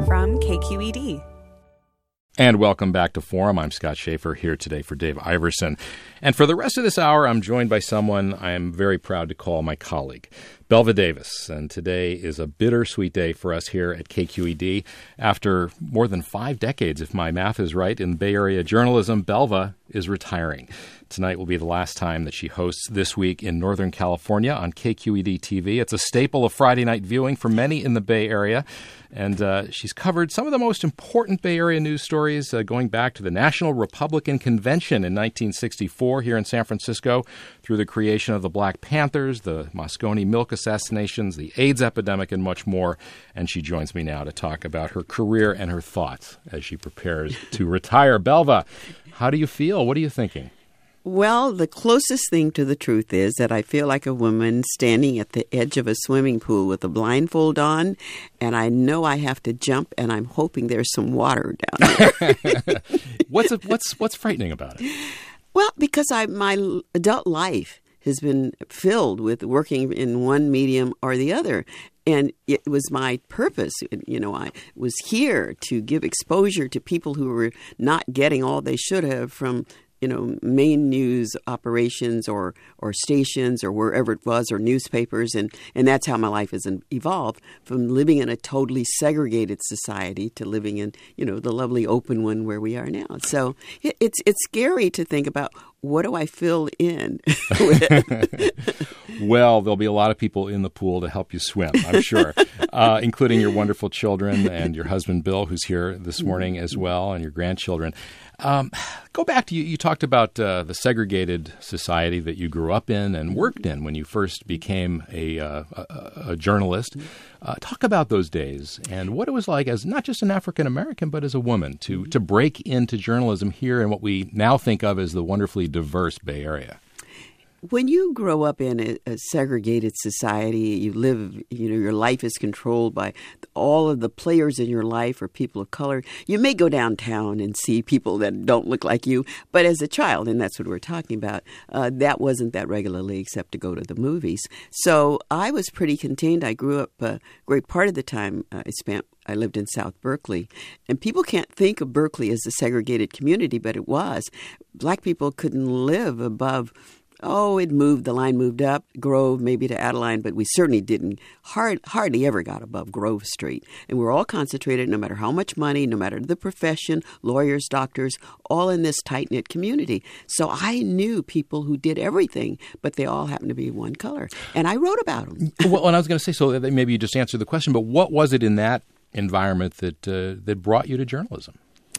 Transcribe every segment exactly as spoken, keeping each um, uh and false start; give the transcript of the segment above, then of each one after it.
from K Q E D. And welcome back to Forum. I'm Scott Schaefer here today for Dave Iverson. And for the rest of this hour, I'm joined by someone I am very proud to call my colleague, Belva Davis. And today is a bittersweet day for us here at K Q E D. After more than five decades, if my math is right, in Bay Area journalism, Belva is retiring. Tonight will be the last time that she hosts This Week in Northern California on K Q E D T V. It's a staple of Friday night viewing for many in the Bay Area. And uh, she's covered some of the most important Bay Area news stories uh, going back to the National Republican Convention in nineteen sixty-four here in San Francisco, through the creation of the Black Panthers, the Moscone milk assassinations, the AIDS epidemic, and much more. And she joins me now to talk about her career and her thoughts as she prepares to retire. Belva, how do you feel? What are you thinking? Well, the closest thing to the truth is that I feel like a woman standing at the edge of a swimming pool with a blindfold on, and I know I have to jump, and I'm hoping there's some water down there. what's a, what's what's frightening about it? Well, because I my adult life has been filled with working in one medium or the other. And it was my purpose. You know, I was here to give exposure to people who were not getting all they should have from, you know, main news operations or or stations or wherever it was, or newspapers. And, and that's how my life has evolved, from living in a totally segregated society to living in, you know, the lovely open one where we are now. So it, it's it's scary to think about, what do I fill in with? Well, there'll be a lot of people in the pool to help you swim, I'm sure, uh, including your wonderful children and your husband, Bill, who's here this morning as well, and your grandchildren. Um, go back to you. You talked about uh, the segregated society that you grew up in and worked in when you first became a, uh, a, a journalist. Uh, talk about those days and what it was like as not just an African American, but as a woman to to break into journalism here in what we now think of as the wonderfully diverse Bay Area. When you grow up in a, a segregated society, you live, you know, your life is controlled by all of the players in your life are people of color. You may go downtown and see people that don't look like you, but as a child, and that's what we're talking about, uh, that wasn't that regularly except to go to the movies. So I was pretty contained. I grew up a great part of the time uh, I spent I lived in South Berkeley, and people can't think of Berkeley as a segregated community, but it was. Black people couldn't live above, oh, it moved, the line moved up, Grove, maybe to Adeline, but we certainly didn't, hard, hardly ever got above Grove Street. And we're all concentrated, no matter how much money, no matter the profession, lawyers, doctors, all in this tight-knit community. So I knew people who did everything, but they all happened to be one color. And I wrote about them. Well, and I was going to say, so maybe you just answered the question, but what was it in that environment that uh, that brought you to journalism?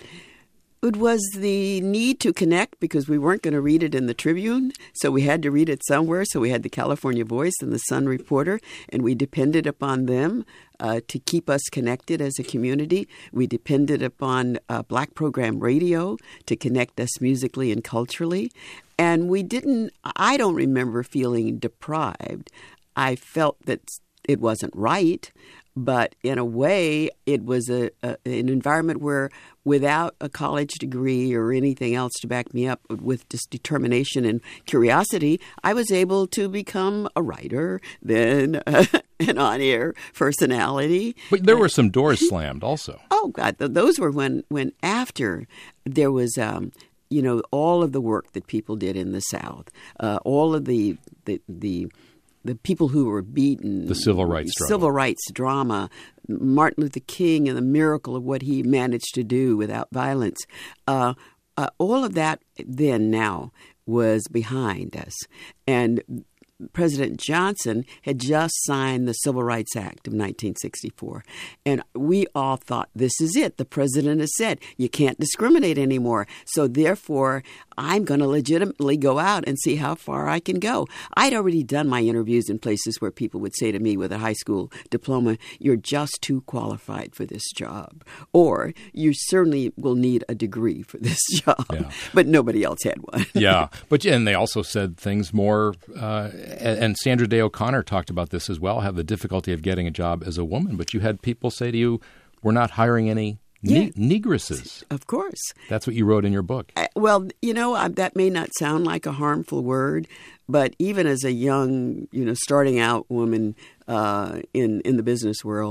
It was the need to connect, because we weren't going to read it in the Tribune, so we had to read it somewhere. So we had the California Voice and the Sun Reporter, and we depended upon them uh, to keep us connected as a community. We depended upon uh, Black Program Radio to connect us musically and culturally. And we didn't, I don't remember feeling deprived. I felt that it wasn't right. But in a way, it was a, a an environment where, without a college degree or anything else to back me up, with just determination and curiosity, I was able to become a writer, then uh, an on-air personality. But there were some doors slammed also. Oh, God. Those were when, when after there was, um, you know, all of the work that people did in the South, uh, all of the the the the people who were beaten. The civil rights drama. Civil rights drama. Martin Luther King and the miracle of what he managed to do without violence. Uh, uh, all of that then now was behind us. And President Johnson had just signed the Civil Rights Act of nineteen sixty-four. And we all thought, this is it. The president has said, you can't discriminate anymore. So therefore, I'm going to legitimately go out and see how far I can go. I'd already done my interviews in places where people would say to me with a high school diploma, you're just too qualified for this job. Or you certainly will need a degree for this job. Yeah. But nobody else had one. Yeah. But and they also said things more, uh, and Sandra Day O'Connor talked about this as well, have the difficulty of getting a job as a woman. But you had people say to you, we're not hiring any Yeah. Ne- negresses. Of course. That's what you wrote in your book. I, well, you know, I, that may not sound like a harmful word, but even as a young, you know, starting out woman uh, in, in the business world,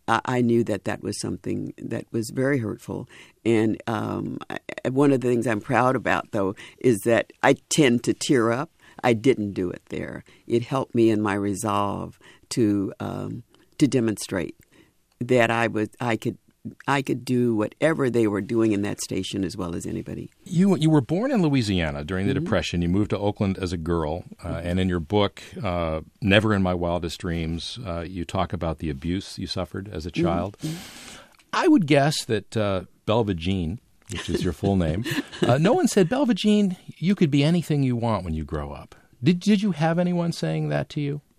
I, I knew that that was something that was very hurtful. And um, I, one of the things I'm proud about, though, is that I tend to tear up. I didn't do it there. It helped me in my resolve to um, to demonstrate that I was I could I could do whatever they were doing in that station as well as anybody. You you were born in Louisiana during the Mm-hmm. Depression. You moved to Oakland as a girl, uh, mm-hmm. and in your book, uh, Never in My Wildest Dreams, uh, you talk about the abuse you suffered as a child. Mm-hmm. I would guess that uh, Belva Jean, which is your full name, uh, no one said, Belva Jean, you could be anything you want when you grow up. Did did you have anyone saying that to you?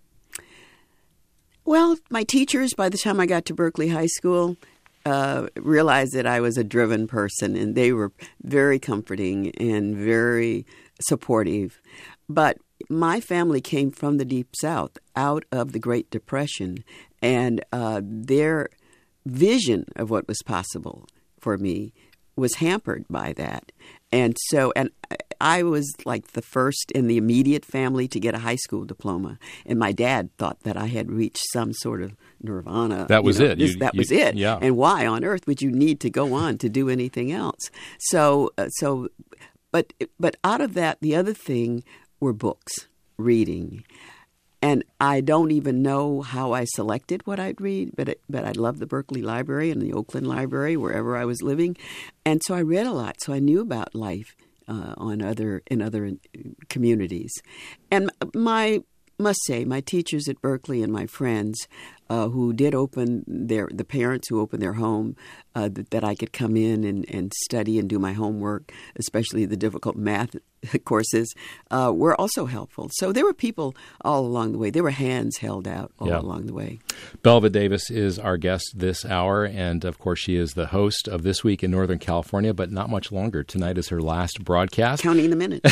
Well, my teachers, by the time I got to Berkeley High School, uh, realized that I was a driven person, and they were very comforting and very supportive. But my family came from the Deep South, out of the Great Depression, and uh, their vision of what was possible for me was hampered by that. And so, and I was like the first in the immediate family to get a high school diploma. And my dad thought that I had reached some sort of nirvana. That was you know, it. This, You- that you- was it. yeah. And why on earth would you need to go on to do anything else? So, uh, so, but, but out of that, the other thing were books, reading. And I don't even know how I selected what I'd read, but it, but I loved the Berkeley Library and the Oakland Library, wherever I was living. And so I read a lot. So I knew about life uh, on other in other communities. And my must say, my teachers at Berkeley and my friends uh, who did open their, the parents who opened their home, uh, that, that I could come in and, and study and do my homework, especially the difficult math courses, uh, were also helpful. So there were people all along the way. There were hands held out all Yeah. along the way. Belva Davis is our guest this hour, and of course she is the host of This Week in Northern California, but not much longer. Tonight is her last broadcast. Counting the minutes.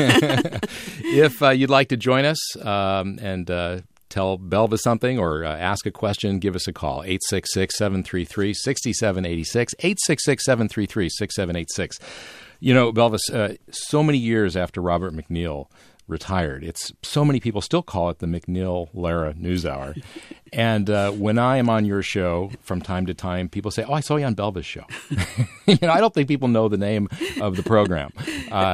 If uh, you'd like to join us um, and uh, tell Belva something or uh, ask a question, give us a call, eight six six, seven three three, six seven eight six, eight six six, seven three three, six seven eight six. You know, Belva, uh, so many years after Robert McNeil retired, it's so many people still call it the McNeil-Lara News Hour. And uh, when I am on your show from time to time, people say, oh, I saw you on Belva's show. you know, I don't think people know the name of the program. Uh, uh,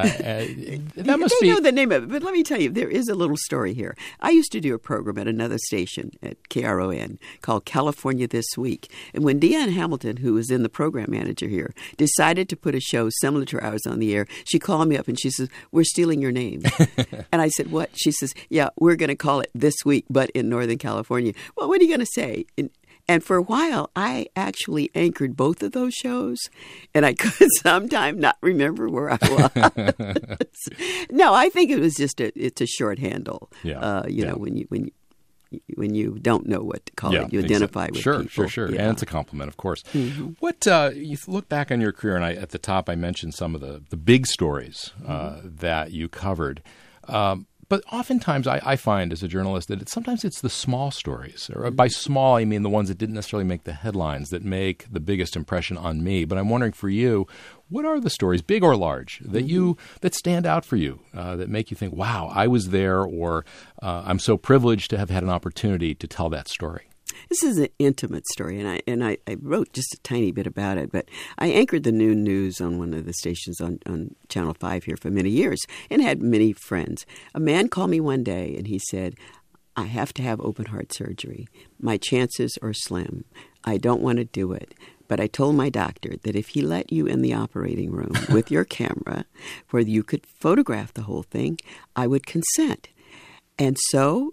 that must they be... know the name of it, but let me tell you, there is a little story here. I used to do a program at another station at K R O N called California This Week. And when Deanne Hamilton, who was in the program manager here, decided to put a show similar to ours on the air, she called me up and she says, we're stealing your name. And I said, what? She says, yeah, we're going to call it This Week, but in Northern California. Well, what are you going to say? And, and for a while, I actually anchored both of those shows, and I could sometimes not remember where I was. No, I think it was just a it's a short handle. Yeah. Uh, you Yeah. know, when you when you, when you don't know what to call Yeah, it, you identify exactly. with sure, people. Sure, sure, Yeah. And it's a compliment, of course. Mm-hmm. What uh, you look back on your career, and I, at the top I mentioned some of the, the big stories uh, Mm-hmm. that you covered. Um, but oftentimes I, I find as a journalist that it, sometimes it's the small stories. Or by small, I mean the ones that didn't necessarily make the headlines that make the biggest impression on me. But I'm wondering for you, what are the stories, big or large, that Mm-hmm. you that stand out for you, uh, that make you think, wow, I was there, or uh, I'm so privileged to have had an opportunity to tell that story? This is an intimate story, and I and I, I wrote just a tiny bit about it. But I anchored the noon news on one of the stations on, on Channel five here for many years and had many friends. A man called me one day, and he said, I have to have open heart surgery. My chances are slim. I don't want to do it. But I told my doctor that if he let you in the operating room with your camera where you could photograph the whole thing, I would consent. And so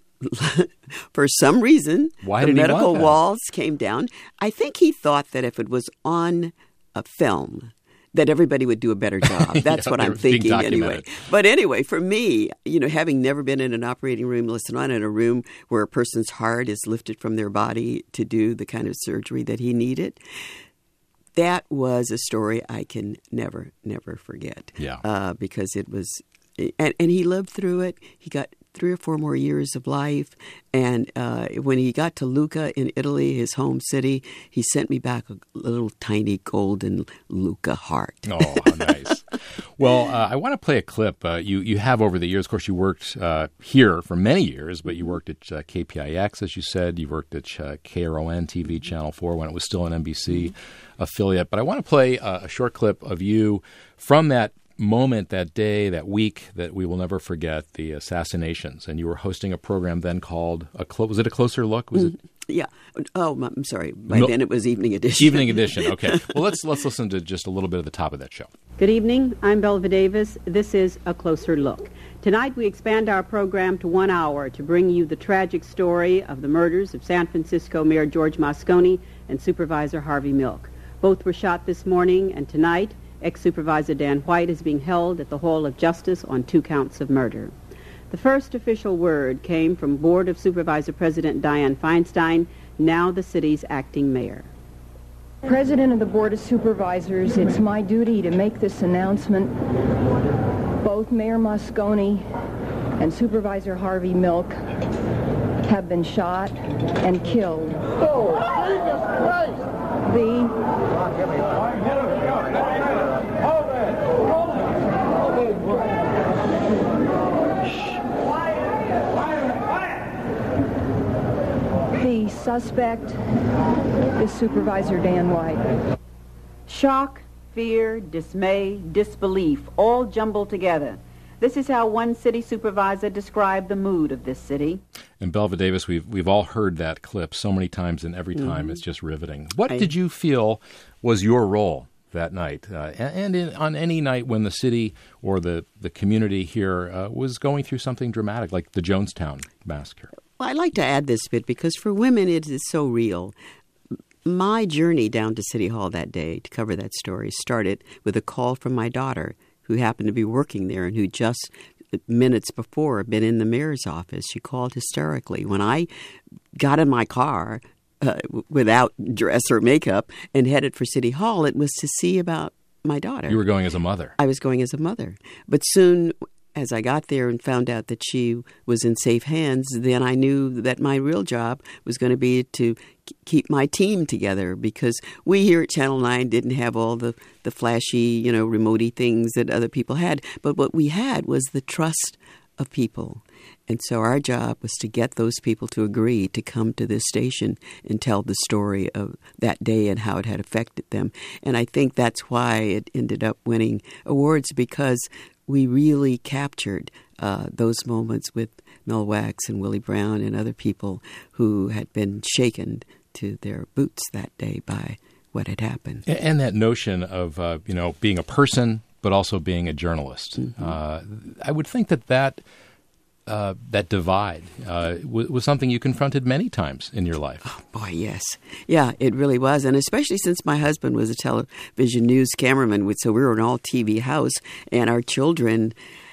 for some reason, Why the did he want medical that? walls came down. I think he thought that if it was on a film, that everybody would do a better job. That's Yeah, what they I'm were being thinking anyway. documented. But anyway, for me, you know, having never been in an operating room, listen, I'm in a room where a person's heart is lifted from their body to do the kind of surgery that he needed, that was a story I can never, never forget. Yeah. Uh, because it was, and, and he lived through it. He got three or four more years of life. And uh, when he got to Lucca in Italy, his home city, he sent me back a little tiny golden Lucca heart. Oh, how nice. Well, uh, I want to play a clip. Uh, you, you have over the years, of course, you worked uh, here for many years, but you worked at uh, K P I X, as you said. You worked at uh, K R O N T V Channel four when it was still an N B C affiliate. But I want to play uh, a short clip of you from that moment, that day, that week that we will never forget, the assassinations. And you were hosting a program then called, a clo- was it A Closer Look? Was it? Yeah. Oh, I'm sorry. By no, then it was Evening Edition. Evening Edition. Okay. Well, let's let's listen to just a little bit of the top of that show. Good evening. I'm Belva Davis. This is A Closer Look. Tonight we expand our program to one hour to bring you the tragic story of the murders of San Francisco Mayor George Moscone and Supervisor Harvey Milk. Both were shot this morning, and tonight ex-Supervisor Dan White is being held at the Hall of Justice on two counts of murder. The first official word came from Board of Supervisor President Dianne Feinstein, now the city's acting mayor. President of the Board of Supervisors, it's my duty to make this announcement. Both Mayor Moscone and Supervisor Harvey Milk have been shot and killed. Oh, Jesus Christ! The The suspect is Supervisor Dan White. Shock, fear, dismay, disbelief, all jumbled together. This is how one city supervisor described the mood of this city. And Belva Davis, we've we've all heard that clip so many times, and every time mm-hmm. it's just riveting. What I, did you feel was your role that night, uh, and in, on any night when the city or the, the community here uh, was going through something dramatic, like the Jonestown massacre? Well, I'd like to add this bit because for women it is so real. My journey down to City Hall that day to cover that story started with a call from my daughter, who happened to be working there and who just minutes before had been in the mayor's office. She called hysterically. When I got in my car uh, without dress or makeup and headed for City Hall, it was to see about my daughter. You were going as a mother. I was going as a mother. But soon, as I got there and found out that she was in safe hands, then I knew that my real job was going to be to keep my team together, because we here at Channel nine didn't have all the, the flashy, you know, remote-y things that other people had. But what we had was the trust of people. And so our job was to get those people to agree to come to this station and tell the story of that day and how it had affected them. And I think that's why it ended up winning awards, because we really captured uh, those moments with Mel Wax and Willie Brown and other people who had been shaken to their boots that day by what had happened. And that notion of, uh, you know, being a person, but also being a journalist. Mm-hmm. Uh, I would think that that, uh, that divide uh, w- was something you confronted many times in your life. Oh, boy, yes. Yeah, it really was. And especially since my husband was a television news cameraman, so we were an all-T V house, and our children,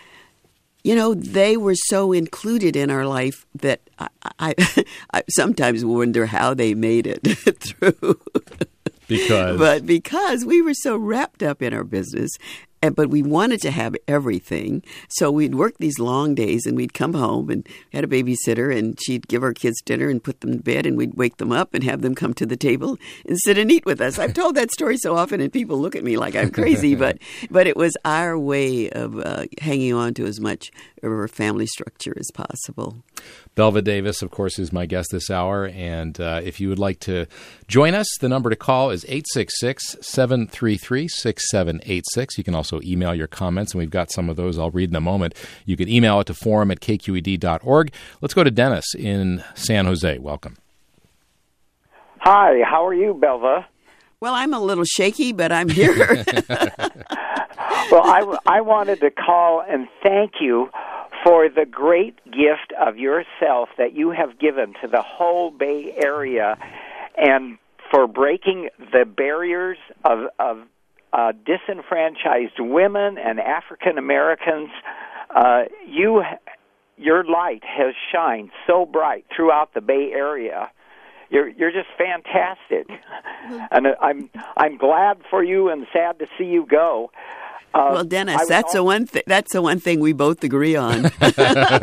you know, they were so included in our life that I, I, I sometimes wonder how they made it through. Because? But because we were so wrapped up in our business. And, but we wanted to have everything. So we'd work these long days, and we'd come home and had a babysitter, and she'd give our kids dinner and put them to bed, and we'd wake them up and have them come to the table and sit and eat with us. I've told that story so often, and people look at me like I'm crazy, but but it was our way of uh, hanging on to as much of our family structure as possible. Belva Davis, of course, is my guest this hour, and uh, if you would like to join us, the number to call is eight six six, seven three three, six seven eight six. You can also email your comments, and we've got some of those I'll read in a moment. You can email it to forum at k q e d dot org. Let's go to Dennis in San Jose. Welcome. Hi, how are you, Belva? Well, I'm a little shaky, but I'm here. Well, I, I wanted to call and thank you for the great gift of yourself that you have given to the whole Bay Area, and for breaking the barriers of, of uh, disenfranchised women and African Americans. Uh, you, your light has shined so bright throughout the Bay Area. You're you're just fantastic, and I'm I'm glad for you and sad to see you go. Uh, well, Dennis, that's the one. Th- that's the one thing we both agree on. Yes,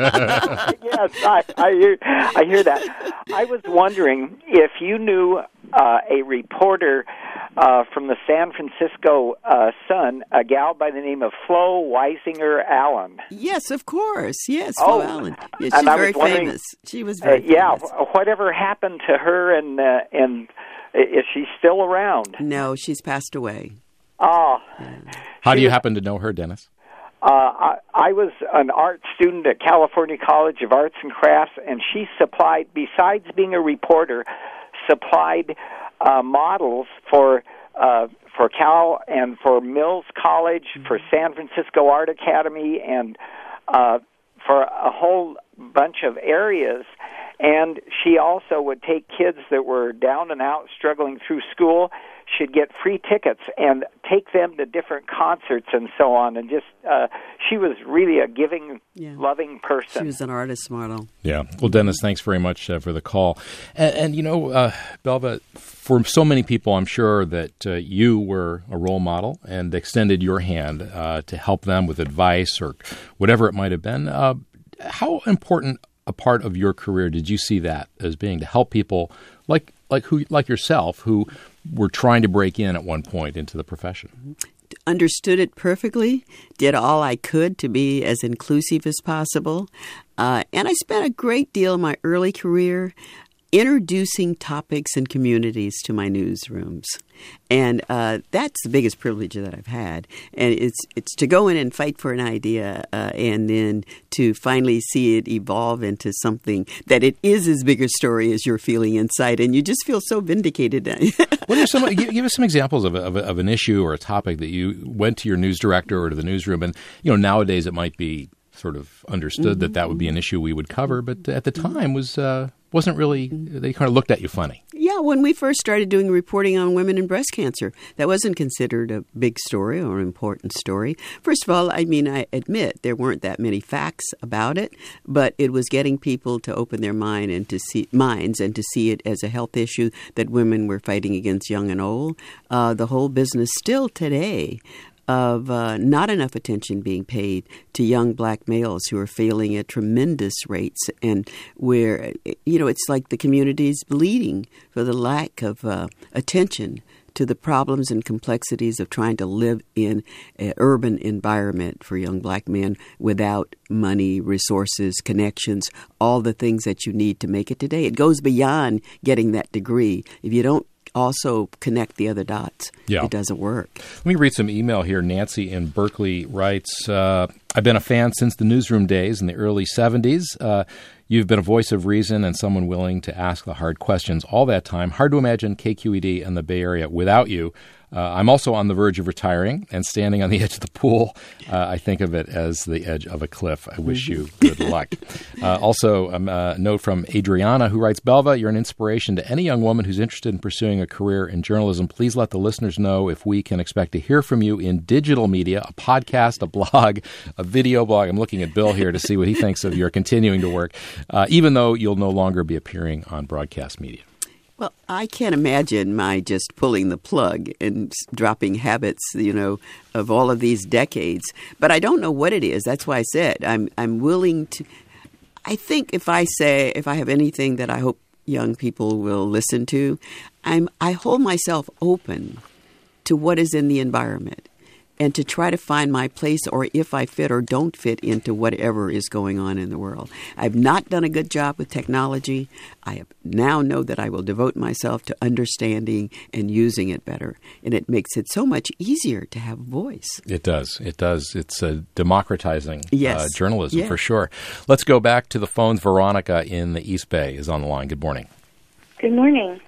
I, I hear. I hear that. I was wondering if you knew uh, a reporter uh, from the San Francisco uh, Sun, a gal by the name of Flo Weisinger Allen. Yes, of course. Yes, Flo oh, Allen. Yeah, she's and I very was famous. She was very uh, yeah, famous. whatever happened to her, and uh, and is she still around? No, she's passed away. Oh. How do you happen to know her, Dennis? Uh, I, I was an art student at California College of Arts and Crafts, and she supplied, besides being a reporter, supplied uh, models for uh, for Cal and for Mills College, mm-hmm. for San Francisco Art Academy, and uh, for a whole bunch of areas. And she also would take kids that were down and out, struggling through school, should get free tickets and take them to different concerts and so on. And just, uh, she was really a giving, yeah. loving person. She was an artist model. Yeah. Well, Dennis, thanks very much uh, for the call. And, and you know, uh, Belva, for so many people, I'm sure that uh, you were a role model and extended your hand uh, to help them with advice or whatever it might have been. Uh, how important a part of your career did you see that as being to help people like like who like yourself who were trying to break in at one point into the profession? Understood it perfectly, did all I could to be as inclusive as possible, uh, and I spent a great deal of my early career introducing topics and communities to my newsrooms. And uh, that's the biggest privilege that I've had. And it's it's to go in and fight for an idea uh, and then to finally see it evolve into something that it is as big a story as you're feeling inside. And you just feel so vindicated. What are some, give, give us some examples of, a, of, a, of an issue or a topic that you went to your news director or to the newsroom. And, you know, nowadays it might be sort of understood mm-hmm. that that would be an issue we would cover. But at the time was... Uh, wasn't really, they kind of looked at you funny. Yeah, when we first started doing reporting on women and breast cancer, that wasn't considered a big story or an important story. First of all, I mean, I admit there weren't that many facts about it, but it was getting people to open their mind and to see minds and to see it as a health issue that women were fighting against, young and old. Uh, the whole business still today of uh, not enough attention being paid to young black males who are failing at tremendous rates, and where, you know, it's like the community's bleeding for the lack of uh, attention to the problems and complexities of trying to live in an urban environment for young black men without money, resources, connections, all the things that you need to make it today. It goes beyond getting that degree. If you don't also connect the other dots, yeah. it doesn't work. Let me read some email here. Nancy in Berkeley writes, uh, I've been a fan since the newsroom days in the early seventies. Uh, you've been a voice of reason and someone willing to ask the hard questions all that time. Hard to imagine K Q E D and the Bay Area without you. Uh, I'm also on the verge of retiring and standing on the edge of the pool. Uh, I think of it as the edge of a cliff. I wish you good luck. Uh, also, um, a note from Adriana who writes, Belva, you're an inspiration to any young woman who's interested in pursuing a career in journalism. Please let the listeners know if we can expect to hear from you in digital media, a podcast, a blog, a video blog. I'm looking at Bill here to see what he thinks of your continuing to work, uh, even though you'll no longer be appearing on broadcast media. Well, I can't imagine my just pulling the plug and dropping habits, you know, of all of these decades. But I don't know what it is. That's why I said I'm I'm willing to. I think if I say, if I have anything that I hope young people will listen to, I'm I hold myself open to what is in the environment and to try to find my place, or if I fit or don't fit into whatever is going on in the world. I've not done a good job with technology. I have now know that I will devote myself to understanding and using it better. And it makes it so much easier to have voice. It does. It does. It's uh, democratizing yes. uh, journalism yeah. for sure. Let's go back to the phones. Veronica in the East Bay is on the line. Good morning. Good morning.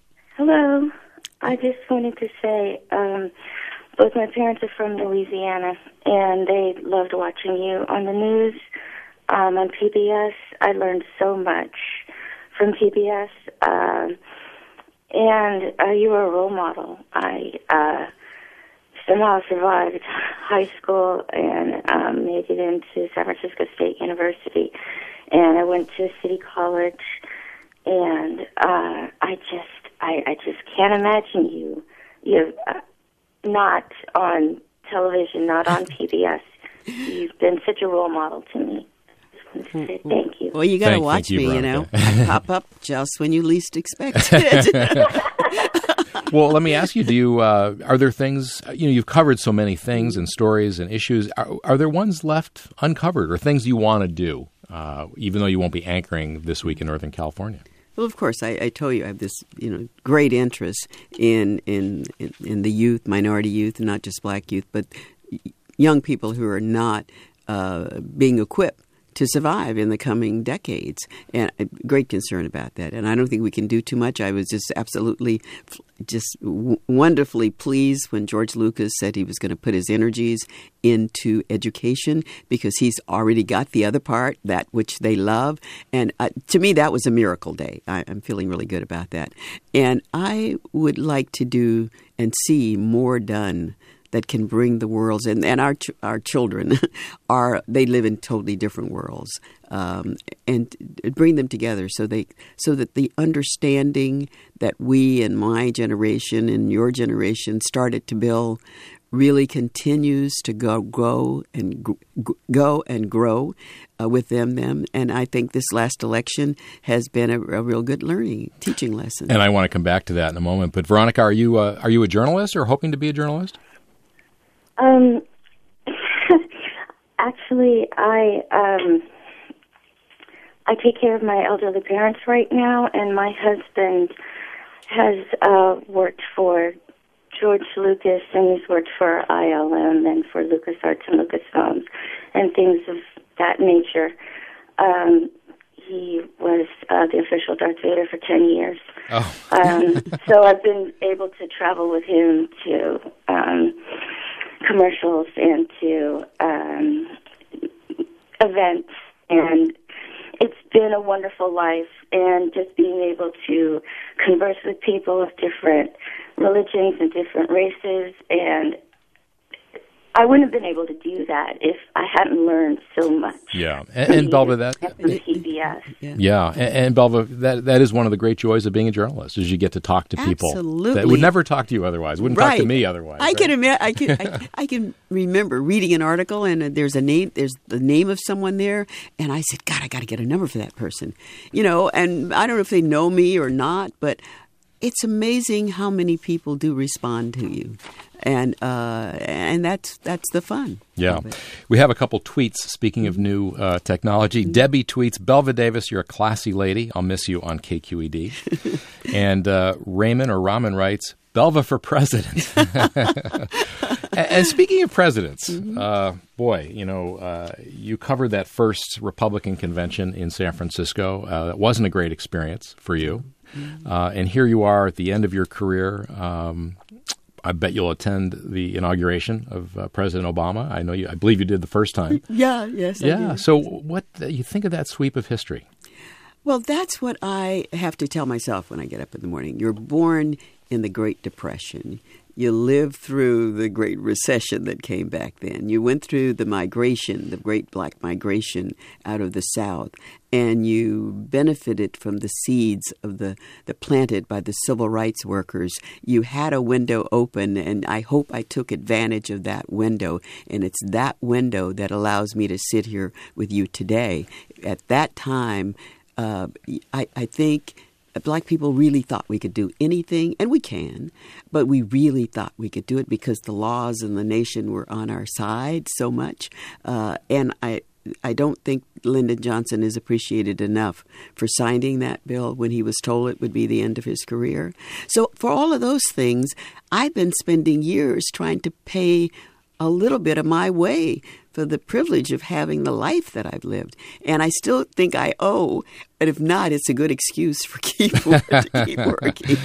Hello. I just wanted to say... Um, Both my parents are from Louisiana, and they loved watching you on the news, um, on P B S. I learned so much from P B S, uh, and uh, you were a role model. I uh, somehow survived high school and um, made it into San Francisco State University, and I went to City College, and uh, I just, I, I just can't imagine you. You. Uh, not on television, not on P B S. You've been such a role model to me. I just want to say thank you. Well, you got to Thank- watch thank you, me, you Veronica. know. I pop up just when you least expect it. Well, let me ask you: Do you uh, are there things you know? You've covered so many things and stories and issues. Are, are there ones left uncovered, or things you want to do, uh, even though you won't be anchoring this week in Northern California? Well, of course, I, I told you I have this, you know, great interest in, in in in the youth, minority youth, and not just black youth, but young people who are not uh, being equipped to survive in the coming decades. And a great concern about that. And I don't think we can do too much. I was just absolutely, just w- wonderfully pleased when George Lucas said he was going to put his energies into education, because he's already got the other part, that which they love. And uh, to me, that was a miracle day. I, I'm feeling really good about that. And I would like to do and see more done that can bring the worlds, and, and our ch- our children are they live in totally different worlds, um, and bring them together so they so that the understanding that we and my generation and your generation started to build really continues to go go and g- go and grow uh, with them them. And I think this last election has been a, a real good learning teaching lesson. And I want to come back to that in a moment. But Veronica, are you uh, are you a journalist or hoping to be a journalist? Um, actually, I um, I take care of my elderly parents right now, and my husband has uh, worked for George Lucas, and he's worked for I L M and for LucasArts and Lucasfilms and things of that nature. Um, he was uh, the official Darth Vader for ten years. Oh. um, so I've been able to travel with him to um, commercials and to um, events, and it's been a wonderful life. And just being able to converse with people of different religions and different races, and I wouldn't have been able to do that if I hadn't learned so much. Yeah, and, and Belva, that from P B S. Yeah. yeah, and, and Belva, that that is one of the great joys of being a journalist, is you get to talk to people Absolutely. that would never talk to you otherwise, wouldn't Right. talk to me otherwise. I right? can ima- I can I, I can remember reading an article, and uh, there's a name there's the name of someone there, and I said, God, I got to get a number for that person, you know. And I don't know if they know me or not, but it's amazing how many people do respond to you, and uh, and that's that's the fun. Yeah. of it. We have a couple tweets, speaking of new uh, technology. Mm-hmm. Debbie tweets, Belva Davis, you're a classy lady. I'll miss you on K Q E D. And uh, Raymond or Raman writes, Belva for president. and, and speaking of presidents, Mm-hmm. uh, boy, you know, uh, you covered that first Republican convention in San Francisco. Uh, that wasn't a great experience for you. Mm-hmm. Uh, and here you are at the end of your career. Um, I bet you'll attend the inauguration of uh, President Obama. I know you. I believe you did the first time. Yeah, yes, I Yeah. did. So, what uh, you think of that sweep of history? Well, that's what I have to tell myself when I get up in the morning. You're born in the Great Depression. You lived through the Great Recession that came back then. You went through the migration, the Great Black Migration out of the South, and you benefited from the seeds of the, the planted by the civil rights workers. You had a window open, and I hope I took advantage of that window. And it's that window that allows me to sit here with you today. At that time, uh, I, I think Black people really thought we could do anything, and we can, but we really thought we could do it because the laws in the nation were on our side so much. Uh, and I I don't think Lyndon Johnson is appreciated enough for signing that bill when he was told it would be the end of his career. So for all of those things, I've been spending years trying to pay a little bit of my way for the privilege of having the life that I've lived. And I still think I owe, but if not, it's a good excuse for keep, to keep working.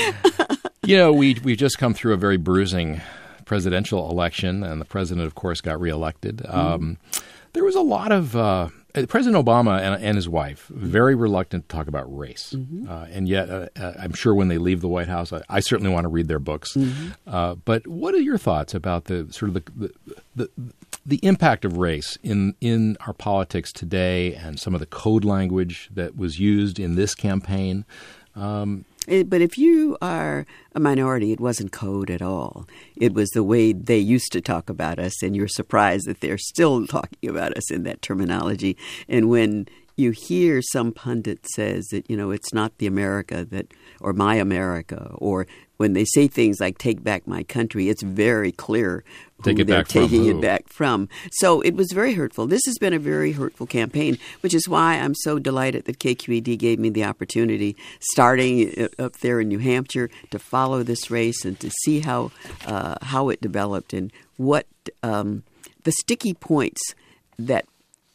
You know, we, we've just come through a very bruising presidential election, and the president, of course, got reelected. Mm-hmm. Um, there was a lot of uh, President Obama and, and his wife very reluctant to talk about race, mm-hmm. uh, and yet uh, uh, I'm sure when they leave the White House, I, I certainly want to read their books. Mm-hmm. Uh, but what are your thoughts about the sort of the the, the the impact of race in in our politics today, and some of the code language that was used in this campaign? Um, It, but if you are a minority, it wasn't code at all. It was the way they used to talk about us, and you're surprised that they're still talking about us in that terminology. And when you hear some pundit says that, you know, it's not the America that, or my America, or when they say things like "take back my country," it's very clear who Take it they're back from taking who. it back from. So it was very hurtful. This has been a very hurtful campaign, which is why I'm so delighted that K Q E D gave me the opportunity, starting up there in New Hampshire, to follow this race and to see how uh, how it developed and what um, the sticky points that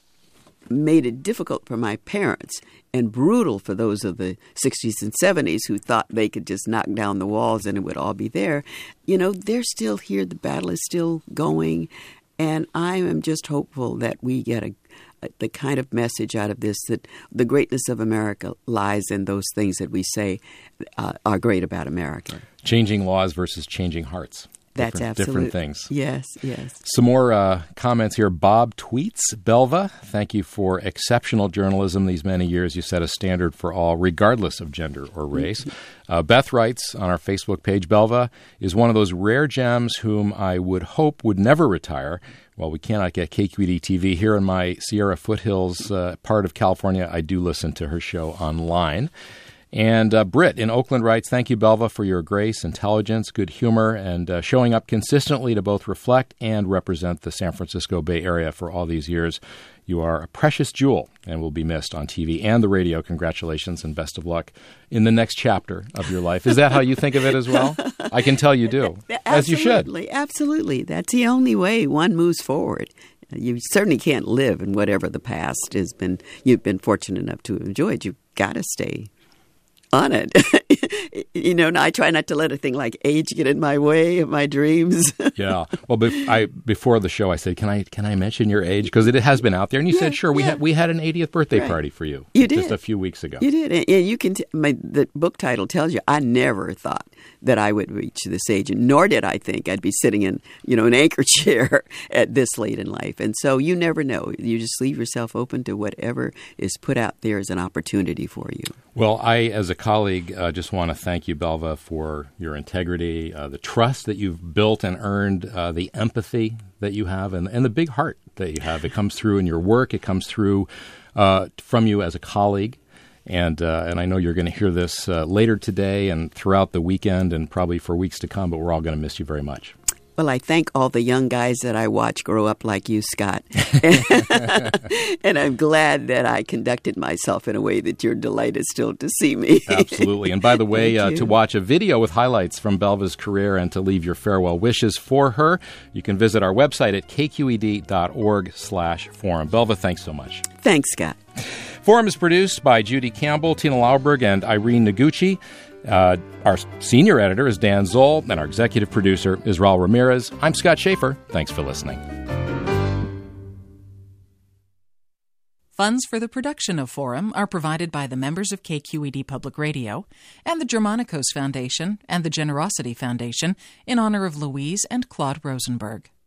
made it difficult for my parents and brutal for those of the sixties and seventies who thought they could just knock down the walls and it would all be there. You know, they're still here. The battle is still going. And I am just hopeful that we get a, a, the kind of message out of this that the greatness of America lies in those things that we say uh, are great about America. Changing laws versus changing hearts. That's different, absolutely different things. Yes, yes. Some more uh, comments here. Bob tweets, Belva, thank you for exceptional journalism these many years. You set a standard for all, regardless of gender or race. Uh, Beth writes on our Facebook page, Belva is one of those rare gems whom I would hope would never retire. While we cannot get K Q E D T V here in my Sierra foothills uh, part of California, I do listen to her show online. And uh, Britt in Oakland writes, thank you, Belva, for your grace, intelligence, good humor, and uh, showing up consistently to both reflect and represent the San Francisco Bay Area for all these years. You are a precious jewel and will be missed on T V and the radio. Congratulations and best of luck in the next chapter of your life. Is that how you think of it as well? I can tell you do, as you should. Absolutely, absolutely. That's the only way one moves forward. You certainly can't live in whatever the past has been. You've been fortunate enough to enjoy it. You've got to stay on it. You know, and I try not to let a thing like age get in my way of my dreams. Yeah. Well, bef- I, before the show, I said, "Can I can I mention your age?" Because it has been out there, and you yeah, said, "Sure." We yeah. had we had an eightieth birthday Right. party for you. You did just a few weeks ago. You did, and you can. T- my the book title tells you. I never thought that I would reach this age, and nor did I think I'd be sitting in, you know, an anchor chair at this late in life. And so you never know. You just leave yourself open to whatever is put out there as an opportunity for you. Well, I, as a colleague, uh, just want to thank you, Belva, for your integrity, uh, the trust that you've built and earned, uh, the empathy that you have, and, and the big heart that you have. It comes through in your work. It comes through uh, from you as a colleague. And uh, and I know you're going to hear this uh, later today and throughout the weekend and probably for weeks to come, but we're all going to miss you very much. Well, I thank all the young guys that I watch grow up like you, Scott. And I'm glad that I conducted myself in a way that you're delighted still to see me. Absolutely. And by the way, uh, you. to watch a video with highlights from Belva's career and to leave your farewell wishes for her, you can visit our website at k q e d dot org slash forum. Belva, thanks so much. Thanks, Scott. Forum is produced by Judy Campbell, Tina Lauberg, and Irene Noguchi. Uh, our senior editor is Dan Zoll, and our executive producer is Raul Ramirez. I'm Scott Schaefer. Thanks for listening. Funds for the production of Forum are provided by the members of K Q E D Public Radio and the Germanicos Foundation and the Generosity Foundation in honor of Louise and Claude Rosenberg.